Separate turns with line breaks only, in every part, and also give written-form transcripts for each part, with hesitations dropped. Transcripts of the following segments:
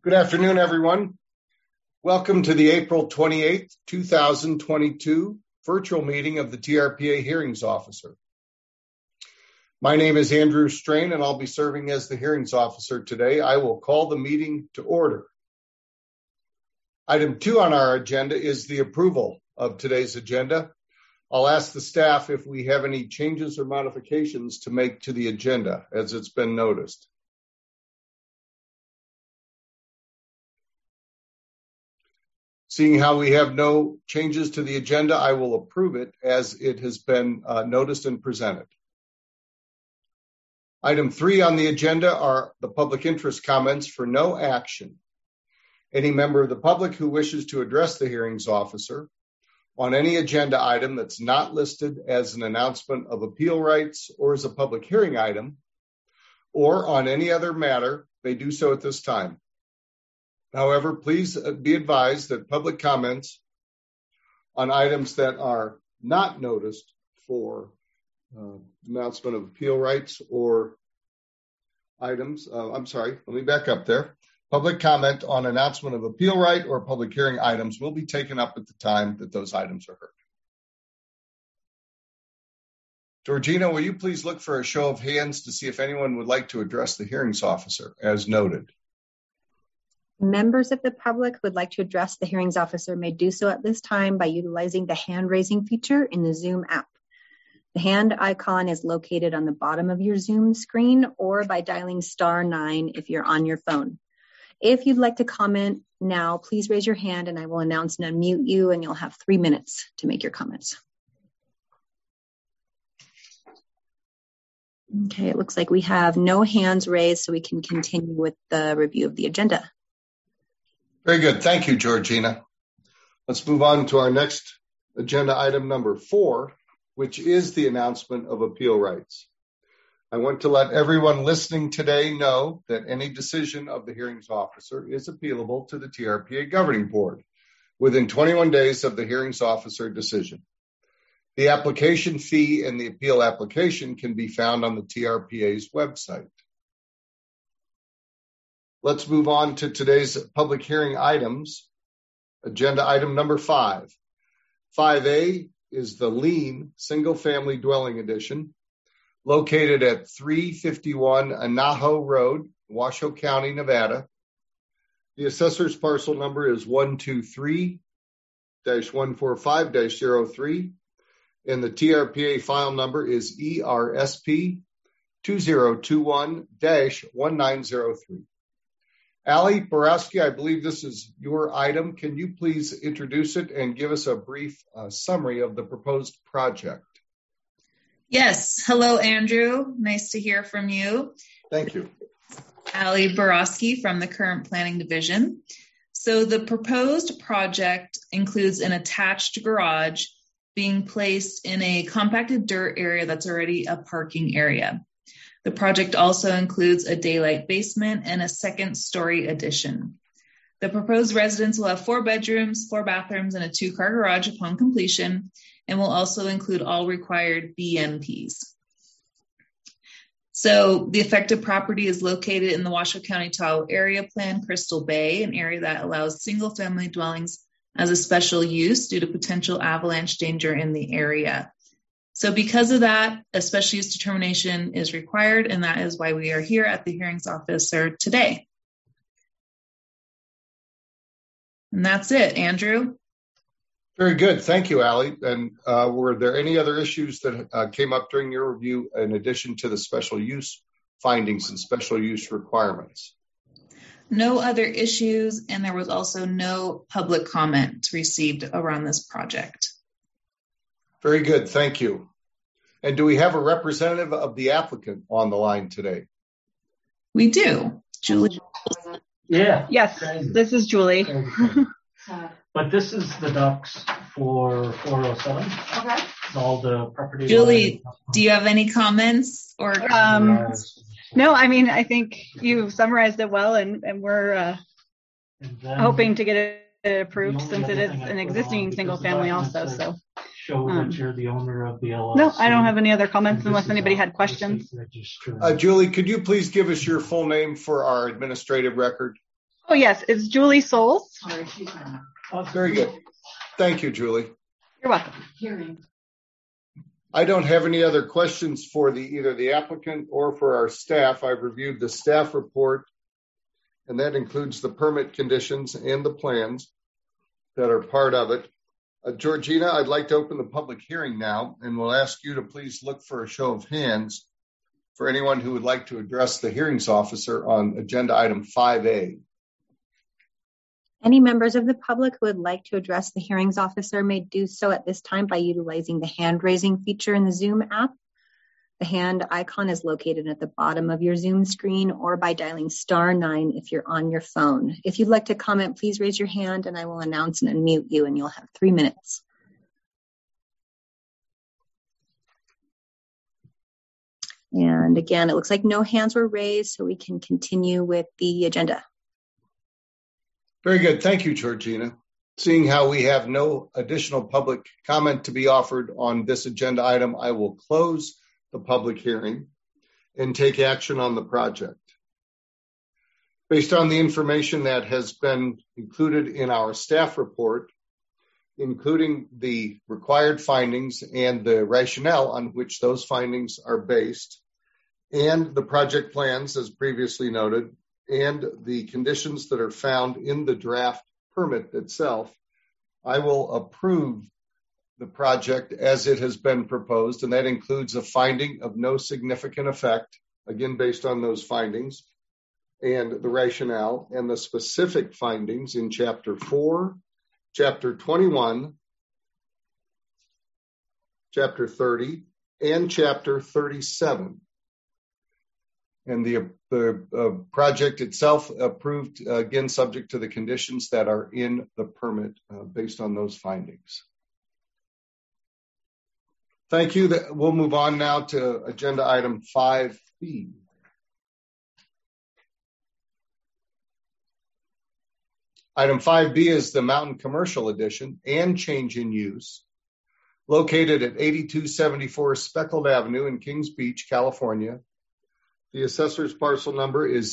Good afternoon, everyone. Welcome to the April 28th, 2022 virtual meeting of the TRPA Hearings Officer. My name is Andrew Strain, and I'll be serving as the Hearings Officer today. I will call the meeting to order. Item 2 on our agenda is the approval of today's agenda. I'll ask the staff if we have any changes or modifications to make to the agenda, as it's been noticed. Seeing how we have no changes to the agenda, I will approve it as it has been noticed and presented. Item 3 on the agenda are the public interest comments for no action. Any member of the public who wishes to address the hearings officer on any agenda item that's not listed as an announcement of appeal rights or as a public hearing item, or on any other matter, may do so at this time. However, please be advised that public comments on items that are not noticed for announcement of appeal rights or items, let me back up there. Public comment on announcement of appeal right or public hearing items will be taken up at the time that those items are heard. Georgina, will you please look for a show of hands to see if anyone would like to address the hearings officer as noted?
Members of the public who would like to address the hearings officer may do so at this time by utilizing the hand raising feature in the Zoom app. The hand icon is located on the bottom of your Zoom screen or by dialing *9 if you're on your phone. If you'd like to comment now, please raise your hand and I will announce and unmute you, and you'll have 3 minutes to make your comments. Okay, it looks like we have no hands raised, so we can continue with the review of the agenda.
Very good. Thank you, Georgina. Let's move on to our next agenda item number 4, which is the announcement of appeal rights. I want to let everyone listening today know that any decision of the hearings officer is appealable to the TRPA Governing Board within 21 days of the hearings officer decision. The application fee and the appeal application can be found on the TRPA's website. Let's move on to today's public hearing items. Agenda item number 5. 5A is the Lean Single Family Dwelling Edition, located at 351 Anaho Road, Washoe County, Nevada. The assessor's parcel number is 123-145-03, and the TRPA file number is ERSP 2021-1903. Ali Borowski, I believe this is your item. Can you please introduce it and give us a brief summary of the proposed project?
Yes. Hello, Andrew. Nice to hear from you.
Thank you.
Ali Borowski from the Current Planning Division. So the proposed project includes an attached garage being placed in a compacted dirt area that's already a parking area. The project also includes a daylight basement and a second-story addition. The proposed residence will have 4 bedrooms, 4 bathrooms, and a 2-car garage upon completion, and will also include all required BMPs. So the affected property is located in the Washoe County Tahoe Area Plan, Crystal Bay, an area that allows single-family dwellings as a special use due to potential avalanche danger in the area. So because of that, a special use determination is required, and that is why we are here at the hearings officer today. And that's it, Andrew.
Very good. Thank you, Ali. And were there any other issues that came up during your review in addition to the special use findings and special use requirements?
No other issues, and there was also no public comment received around this project.
Very good. Thank you. And do we have a representative of the applicant on the line today?
We do. Julie.
Yeah.
Yes, this is Julie.
But this is the docs for 407.
Okay.
All the property.
Julie, do you have any comments or?
No, I mean, I think you summarized it well, and we're hoping to get it approved since it is an existing single family also. So.
Show that you're the owner of the LLC.
No, I don't have any other comments unless anybody had questions.
Julie, could you please give us your full name for our administrative record?
Oh, yes. It's Julie Souls.
Very good. Thank you, Julie.
You're welcome.
I don't have any other questions for either the applicant or for our staff. I've reviewed the staff report, and that includes the permit conditions and the plans that are part of it. Georgina, I'd like to open the public hearing now, and we'll ask you to please look for a show of hands for anyone who would like to address the hearings officer on agenda item 5A.
Any members of the public who would like to address the hearings officer may do so at this time by utilizing the hand raising feature in the Zoom app. The hand icon is located at the bottom of your Zoom screen, or by dialing *9 if you're on your phone. If you'd like to comment, please raise your hand and I will announce and unmute you, and you'll have 3 minutes. And again, it looks like no hands were raised, so we can continue with the agenda.
Very good. Thank you, Georgina. Seeing how we have no additional public comment to be offered on this agenda item, I will close the public hearing and take action on the project. Based on the information that has been included in our staff report, including the required findings and the rationale on which those findings are based, and the project plans as previously noted, and the conditions that are found in the draft permit itself, I will approve the project as it has been proposed, and that includes a finding of no significant effect, again based on those findings and the rationale and the specific findings in Chapter 4, Chapter 21, Chapter 30, and Chapter 37. And the project itself approved, again, subject to the conditions that are in the permit based on those findings. Thank you. We'll move on now to agenda item 5B. Item 5B is the Mountain Commercial Edition and change in use, located at 8274 Speckled Avenue in Kings Beach, California. The assessor's parcel number is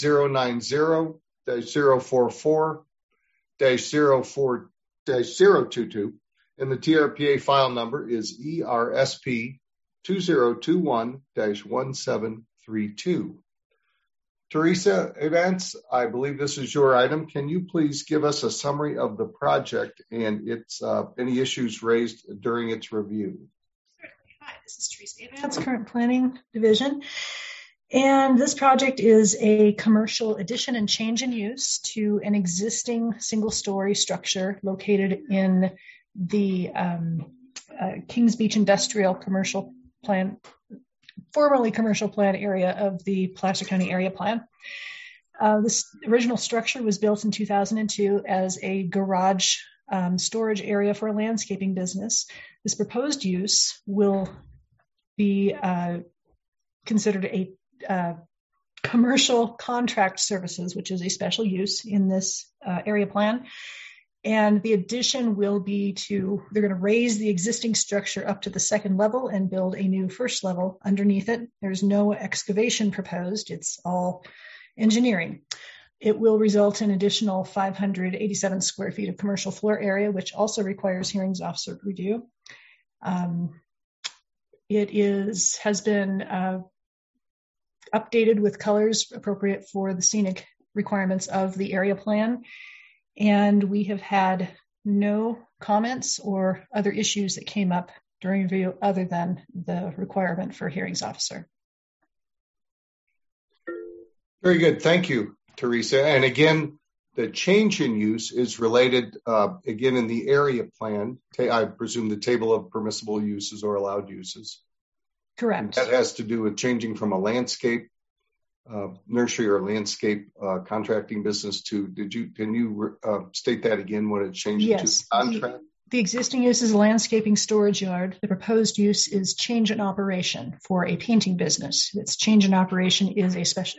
090-044-022, and the TRPA file number is ERSP 2021-1732. Teresa Evans, I believe this is your item. Can you please give us a summary of the project and its any issues raised during its review?
Hi, this is Teresa Evans, Current Planning Division. And this project is a commercial addition and change in use to an existing single-story structure located in the Kings Beach Industrial Commercial Plan, formerly Commercial Plan area of the Placer County Area Plan. This original structure was built in 2002 as a garage storage area for a landscaping business. This proposed use will be considered a commercial contract services, which is a special use in this area plan. And the addition will be they're going to raise the existing structure up to the second level and build a new first level underneath it. There's no excavation proposed. It's all engineering. It will result in additional 587 square feet of commercial floor area, which also requires hearings officer review. It has been updated with colors appropriate for the scenic requirements of the area plan. And we have had no comments or other issues that came up during review other than the requirement for hearings officer.
Very good. Thank you, Teresa. And again, the change in use is related, again, in the area plan. I presume the table of permissible uses or allowed uses.
Correct.
And that has to do with changing from a landscape nursery or landscape contracting business to, can you state that again, what it changed to contract?
The existing use is a landscaping storage yard. The proposed use is change in operation for a painting business. Its change in operation is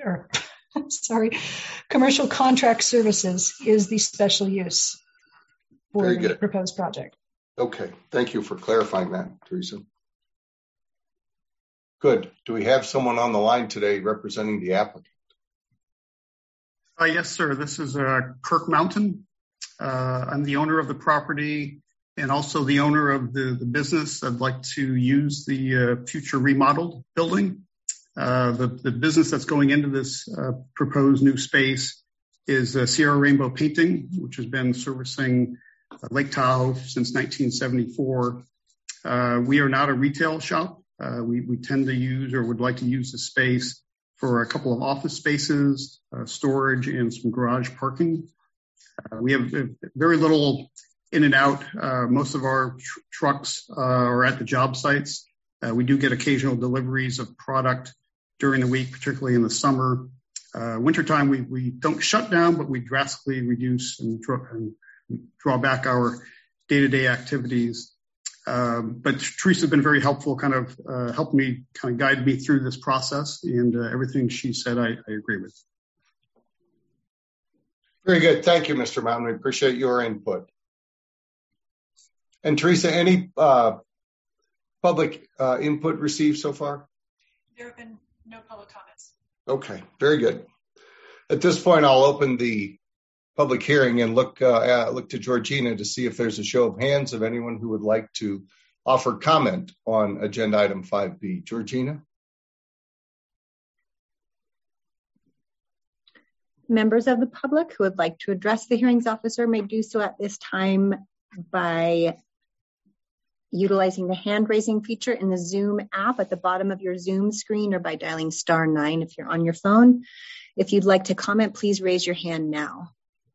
commercial contract services is the special use for the proposed project.
Okay, thank you for clarifying that, Teresa. Good. Do we have someone on the line today representing the applicant?
Yes, sir. This is Kirk Mountain. I'm the owner of the property and also the owner of the business. I'd like to use the future remodeled building. The business that's going into this proposed new space is Sierra Rainbow Painting, which has been servicing Lake Tahoe since 1974. We are not a retail shop. We tend to use or would like to use the space for a couple of office spaces, storage, and some garage parking. We have very little in and out. Most of our trucks are at the job sites. We do get occasional deliveries of product during the week, particularly in the summer. Wintertime, we don't shut down, but we drastically reduce and draw back our day-to-day activities. But Teresa's been very helpful, helped me, guide me through this process, and everything she said, I agree with.
Very good. Thank you, Mr. Mountain. We appreciate your input. And Teresa, any public input received so far?
There have been no public comments.
Okay, very good. At this point, I'll open the public hearing and look to Georgina to see if there's a show of hands of anyone who would like to offer comment on agenda item 5B. Georgina?
Members of the public who would like to address the hearings officer may do so at this time by utilizing the hand raising feature in the Zoom app at the bottom of your Zoom screen or by dialing *9 if you're on your phone. If you'd like to comment, please raise your hand now.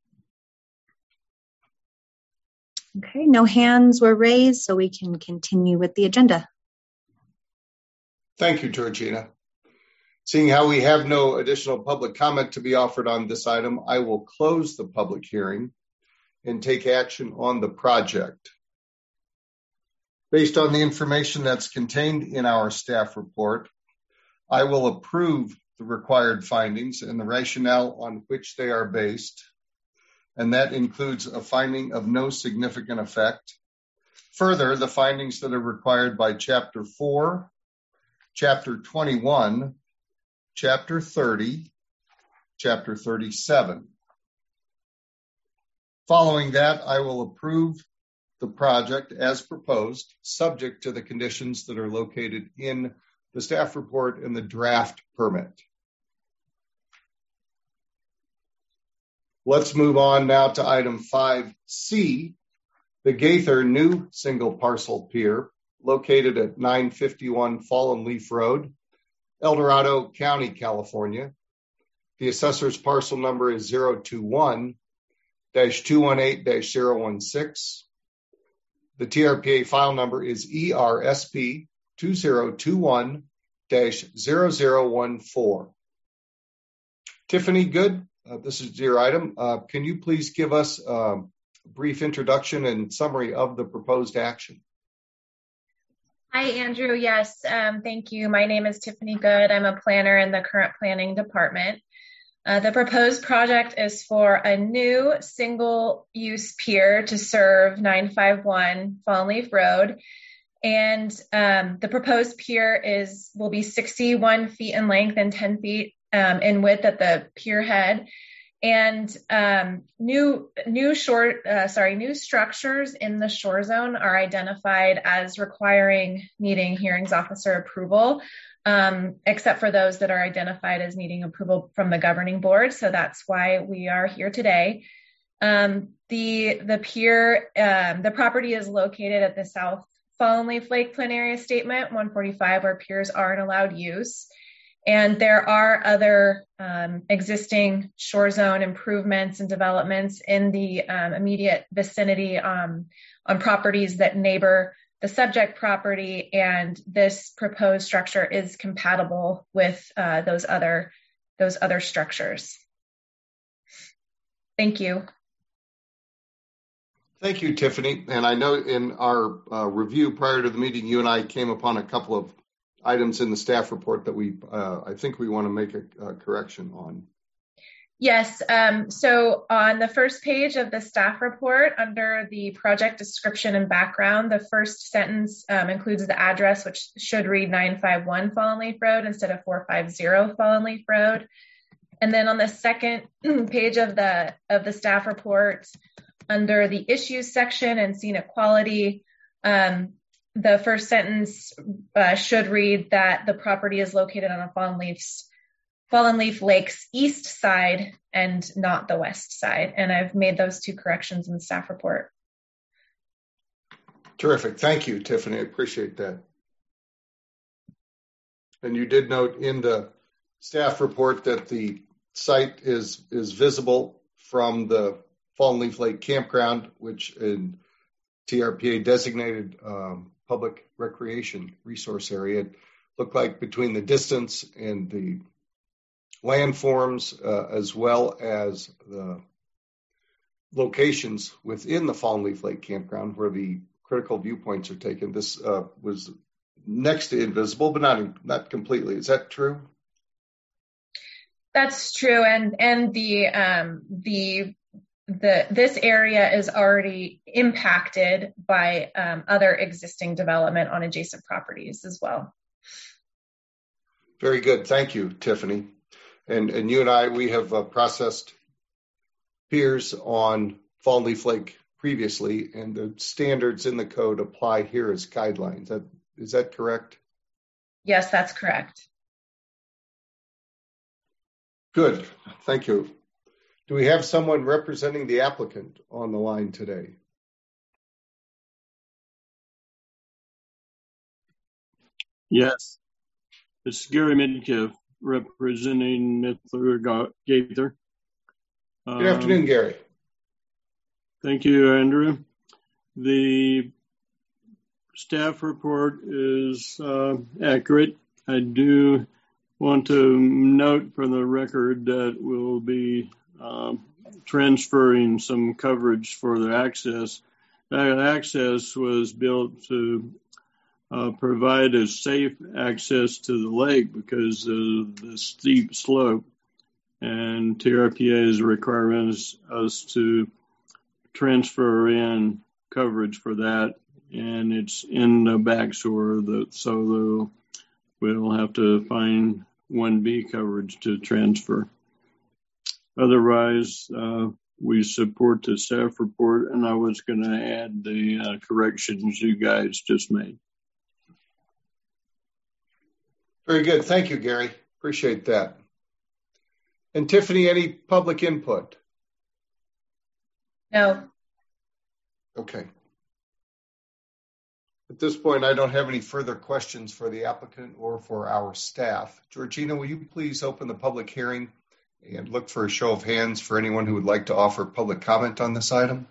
Okay, no hands were raised, so we can continue with the agenda.
Thank you, Georgina. Seeing how we have no additional public comment to be offered on this item, I will close the public hearing and take action on the project. Based on the information that's contained in our staff report, I will approve the required findings and the rationale on which they are based, and that includes a finding of no significant effect. Further, the findings that are required by Chapter 4, Chapter 21, Chapter 30, Chapter 37. Following that, I will approve the project as proposed, subject to the conditions that are located in the staff report and the draft permit. Let's move on now to item 5C, the Gaither new single parcel pier located at 951 Fallen Leaf Road, El Dorado County, California. The assessor's parcel number is 021-218-016. The TRPA file number is ERSP 2021-0014. Tiffany Good, this is your item. Can you please give us a brief introduction and summary of the proposed action?
Hi, Andrew. Yes, thank you. My name is Tiffany Good. I'm a planner in the current planning department. The proposed project is for a new single-use pier to serve 951 Fallen Leaf Road. And the proposed pier will be 61 feet in length and 10 feet in width at the pier head. And new structures in the shore zone are identified as needing hearings officer approval, except for those that are identified as needing approval from the governing board. So that's why we are here today. The pier, the property is located at the South Fallen Leaf Lake Plan Area Statement 145, where piers aren't allowed use. And there are other existing shore zone improvements and developments in the immediate vicinity on properties that neighbor the subject property, and this proposed structure is compatible with those other structures. Thank you.
Thank you, Tiffany. And I know in our review prior to the meeting, you and I came upon a couple of items in the staff report that I think we want to make a correction on.
Yes. So on the first page of the staff report, under the project description and background, the first sentence includes the address, which should read 951 Fallen Leaf Road instead of 450 Fallen Leaf Road. And then on the second page of the staff report, under the issues section and scenic quality, the first sentence should read that the property is located on a Fallen Leaf Lake's east side and not the west side. And I've made those 2 corrections in the staff report.
Terrific. Thank you, Tiffany. I appreciate that. And you did note in the staff report that the site is visible from the Fallen Leaf Lake Campground, which in TRPA designated public recreation resource area. It looked like between the distance and the landforms, as well as the locations within the Fallen Leaf Lake Campground where the critical viewpoints are taken, this was next to invisible, but not completely. Is that true?
That's true, and this area is already impacted by other existing development on adjacent properties as well.
Very good. Thank you, Tiffany. And you and I, we have processed piers on Fallen Leaf Lake previously, and the standards in the code apply here as guidelines. Is that correct?
Yes, that's correct.
Good. Thank you. Do we have someone representing the applicant on the line today?
Yes. This is Gary Midkiff representing Mithler Gaither.
Good afternoon, Gary.
Thank you, Andrew. The staff report is accurate. I do want to note for the record that we'll be transferring some coverage for the access. That access was built to provide a safe access to the lake because of the steep slope, and TRPA's requirements us to transfer in coverage for that, and it's in the back shore, so we'll have to find 1B coverage to transfer. Otherwise, we support the staff report, and I was going to add the corrections you guys just made.
Very good. Thank you, Gary. Appreciate that. And Tiffany, any public input?
No.
Okay. At this point, I don't have any further questions for the applicant or for our staff. Georgina, will you please open the public hearing and look for a show of hands for anyone who would like to offer public comment on this item?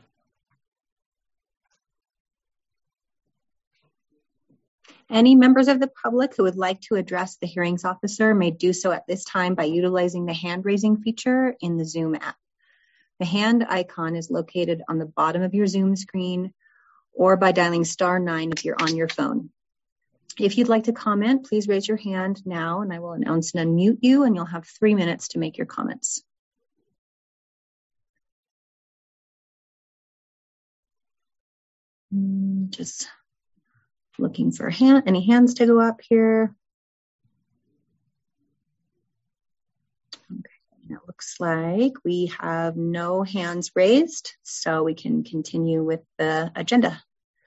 Any members of the public who would like to address the hearings officer may do so at this time by utilizing the hand-raising feature in the Zoom app. The hand icon is located on the bottom of your Zoom screen or by dialing *9 if you're on your phone. If you'd like to comment, please raise your hand now and I will announce and unmute you, and you'll have 3 minutes to make your comments. Just looking for any hands to go up here. Okay, it looks like we have no hands raised, so we can continue with the agenda.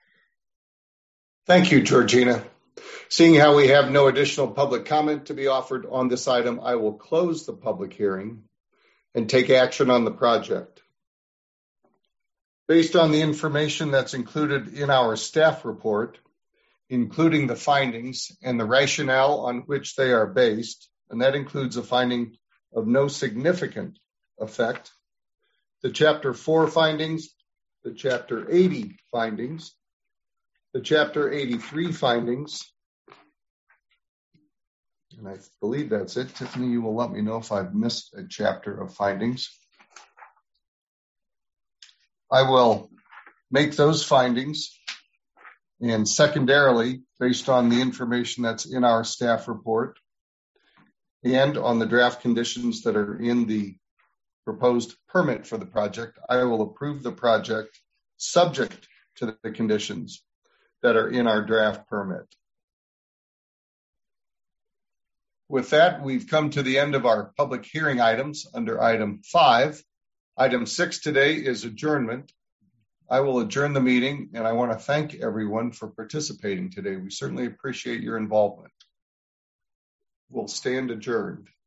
Thank you, Georgina. Seeing how we have no additional public comment to be offered on this item, I will close the public hearing and take action on the project. Based on the information that's included in our staff report, including the findings and the rationale on which they are based, and that includes a finding of no significant effect, the Chapter 4 findings, the Chapter 80 findings, the Chapter 83 findings, and I believe that's it. Tiffany, you will let me know if I've missed a chapter of findings. I will make those findings, and secondarily, based on the information that's in our staff report and on the draft conditions that are in the proposed permit for the project, I will approve the project subject to the conditions that are in our draft permit. With that, we've come to the end of our public hearing items under item 5. Item 6 today is adjournment. I will adjourn the meeting, and I want to thank everyone for participating today. We certainly appreciate your involvement. We'll stand adjourned.